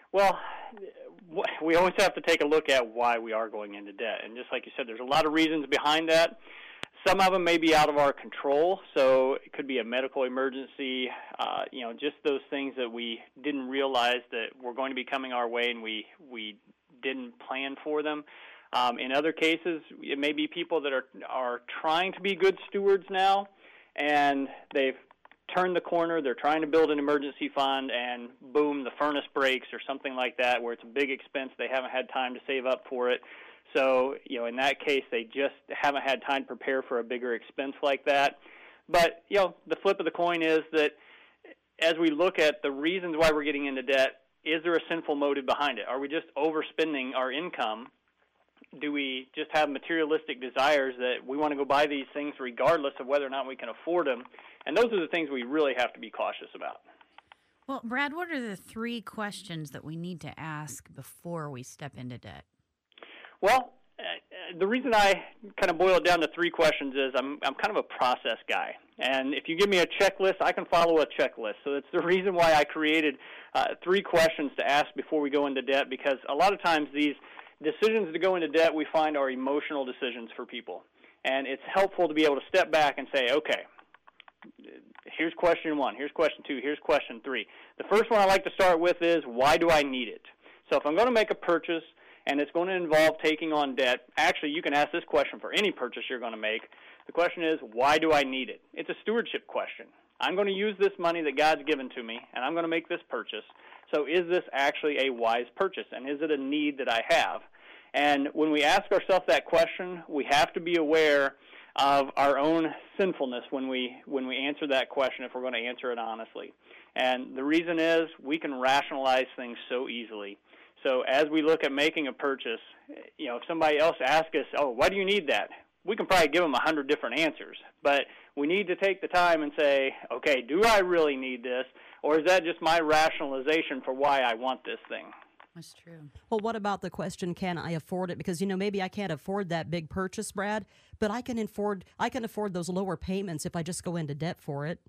Well, we always have to take a look at why we are going into debt. And just like you said, there's a lot of reasons behind that. Some of them may be out of our control, so it could be a medical emergency, just those things that we didn't realize that were going to be coming our way and we didn't plan for them. In other cases, it may be people that are trying to be good stewards now, and they've turned the corner, they're trying to build an emergency fund, and boom, the furnace breaks or something like that, where it's a big expense, they haven't had time to save up for it. So, in that case, they just haven't had time to prepare for a bigger expense like that. But, the flip of the coin is that as we look at the reasons why we're getting into debt, is there a sinful motive behind it? Are we just overspending our income? Do we just have materialistic desires that we want to go buy these things regardless of whether or not we can afford them? And those are the things we really have to be cautious about. Well, Brad, what are the 3 questions that we need to ask before we step into debt? Well, the reason I kind of boil it down to 3 questions is I'm kind of a process guy. And if you give me a checklist, I can follow a checklist. So it's the reason why I created 3 questions to ask before we go into debt, because a lot of times these decisions to go into debt we find are emotional decisions for people. And it's helpful to be able to step back and say, okay, here's question 1, here's question 2, here's question 3. The first one I like to start with is, why do I need it? So if I'm going to make a purchase and it's going to involve taking on debt, actually you can ask this question for any purchase you're going to make. The question is, why do I need it? It's a stewardship question. I'm going to use this money that God's given to me, and I'm going to make this purchase. So is this actually a wise purchase, and is it a need that I have? And when we ask ourselves that question, we have to be aware of our own sinfulness when we answer that question, if we're going to answer it honestly. And the reason is we can rationalize things so easily. So as we look at making a purchase, if somebody else asks us, oh, why do you need that? We can probably give them 100 different answers. But we need to take the time and say, okay, do I really need this? Or is that just my rationalization for why I want this thing? That's true. Well, what about the question, can I afford it? Because, maybe I can't afford that big purchase, Brad, but I can afford those lower payments if I just go into debt for it.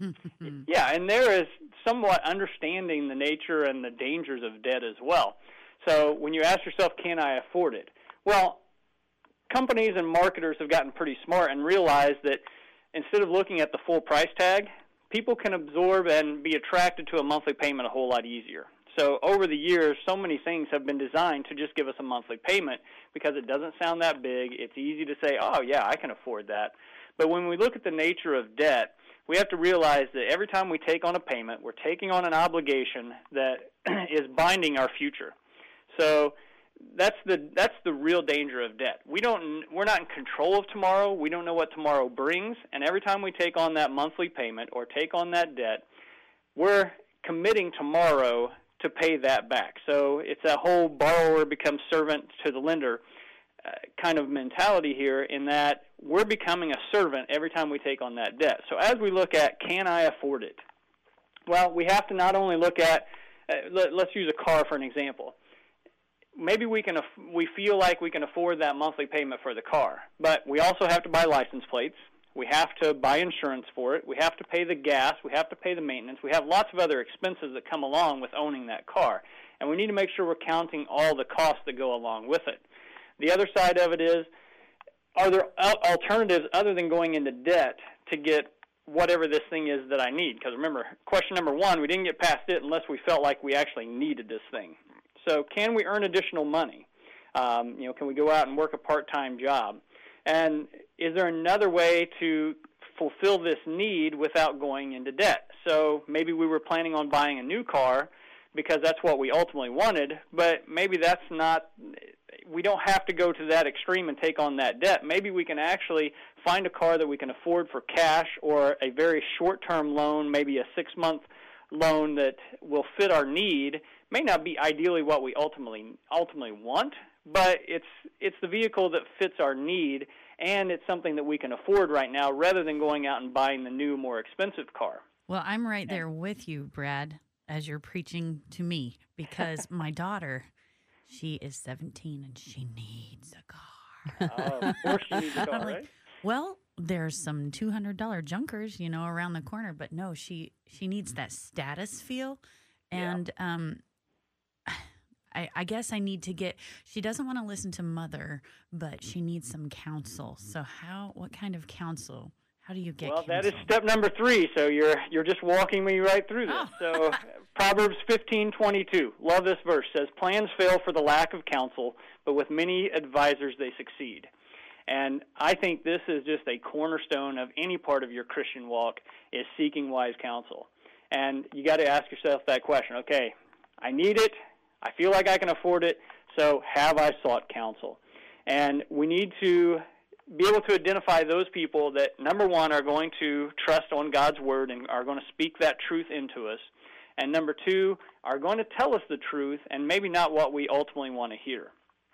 Yeah, and there is somewhat understanding the nature and the dangers of debt as well. So when you ask yourself, can I afford it? Well, companies and marketers have gotten pretty smart and realized that instead of looking at the full price tag, people can absorb and be attracted to a monthly payment a whole lot easier. So over the years, so many things have been designed to just give us a monthly payment because it doesn't sound that big. It's easy to say, oh, yeah, I can afford that. But when we look at the nature of debt, we have to realize that every time we take on a payment, we're taking on an obligation that is binding our future. So that's the real danger of debt. We're not in control of tomorrow. We don't know what tomorrow brings. And every time we take on that monthly payment or take on that debt, we're committing tomorrow to pay that back. So it's that whole borrower becomes servant to the lender kind of mentality here, in that we're becoming a servant every time we take on that debt. So as we look at, can I afford it? Well, we have to not only look at, let's use a car for an example. Maybe we feel like we can afford that monthly payment for the car, but we also have to buy license plates. We have to buy insurance for it. We have to pay the gas. We have to pay the maintenance. We have lots of other expenses that come along with owning that car, and we need to make sure we're counting all the costs that go along with it. The other side of it is, are there alternatives other than going into debt to get whatever this thing is that I need? Because remember, question number 1, we didn't get past it unless we felt like we actually needed this thing. So can we earn additional money? Can we go out and work a part-time job? And is there another way to fulfill this need without going into debt? So maybe we were planning on buying a new car because that's what we ultimately wanted, but maybe that's not, we don't have to go to that extreme and take on that debt. Maybe we can actually find a car that we can afford for cash, or a very short-term loan, maybe a 6-month loan that will fit our need. May not be ideally what we ultimately want, but it's the vehicle that fits our need, and it's something that we can afford right now rather than going out and buying the new, more expensive car. Well, I'm right there with you, Brad, as you're preaching to me, because my daughter, she is 17 and she needs a car. Of course she needs a car, I'm like, right? well, there's some $200 junkers, around the corner, but no, she needs that status feel. And I guess I need to get, she doesn't want to listen to mother, but she needs some counsel. So what kind of counsel? How do you get counsel? That is step number 3. So you're just walking me right through this. So Proverbs 15:22. Love this verse. Says, plans fail for the lack of counsel, but with many advisors they succeed. And I think this is just a cornerstone of any part of your Christian walk, is seeking wise counsel. And you got to ask yourself that question. Okay, I need it. I feel like I can afford it. So have I sought counsel? And we need to be able to identify those people that, number one, are going to trust on God's word and are going to speak that truth into us. And number two, are going to tell us the truth and maybe not what we ultimately want to hear.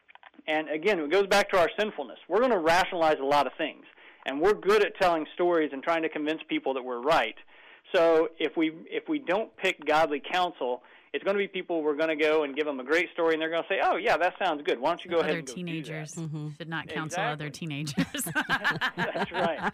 And again, it goes back to our sinfulness. We're going to rationalize a lot of things. And we're good at telling stories and trying to convince people that we're right. So if we don't pick godly counsel, it's going to be people we're going to go and give them a great story, and they're going to say, oh, yeah, that sounds good. Why don't you go ahead and go teenagers do that? should not counsel other teenagers. That's right.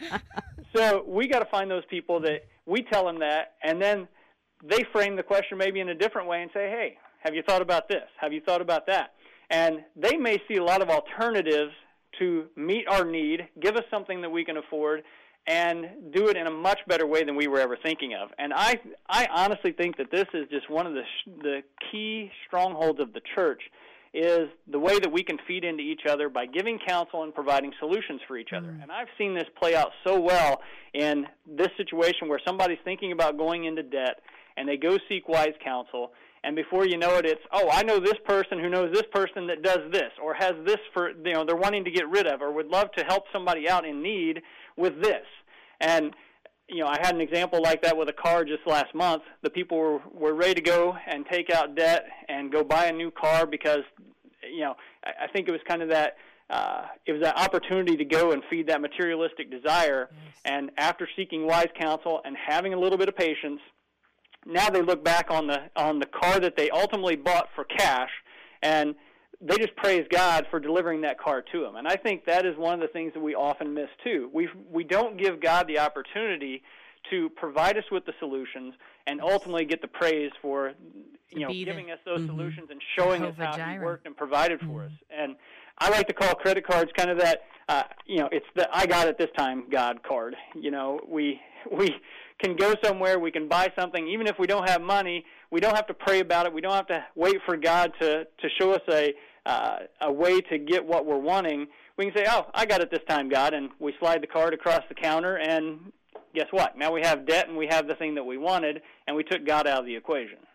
So we got to find those people that we tell them that, and then they frame the question maybe in a different way and say, hey, have you thought about this? Have you thought about that? And they may see a lot of alternatives to meet our need, give us something that we can afford, and do it in a much better way than we were ever thinking of. And I honestly think that this is just one of the key strongholds of the church, is the way that we can feed into each other by giving counsel and providing solutions for each other. And I've seen this play out so well in this situation where somebody's thinking about going into debt, and they go seek wise counsel, and before you know it, it's, oh, I know this person who knows this person that does this, or has this they're wanting to get rid of, or would love to help somebody out in need with this. And, I had an example like that with a car just last month. The people were ready to go and take out debt and go buy a new car because, I think it was kind of that, it was that opportunity to go and feed that materialistic desire. Yes. And after seeking wise counsel and having a little bit of patience, now they look back on the car that they ultimately bought for cash, and they just praise God for delivering that car to them. And I think that is one of the things that we often miss too. We don't give God the opportunity to provide us with the solutions and ultimately get the praise for giving us those solutions and showing us how He worked and provided for us. And I like to call credit cards kind of that it's the I got it this time God card. We can go somewhere, we can buy something, even if we don't have money. We don't have to pray about it. We don't have to wait for God to show us a way to get what we're wanting. We can say, oh, I got it this time, God, and we slide the card across the counter, and guess what? Now we have debt, and we have the thing that we wanted, and we took God out of the equation.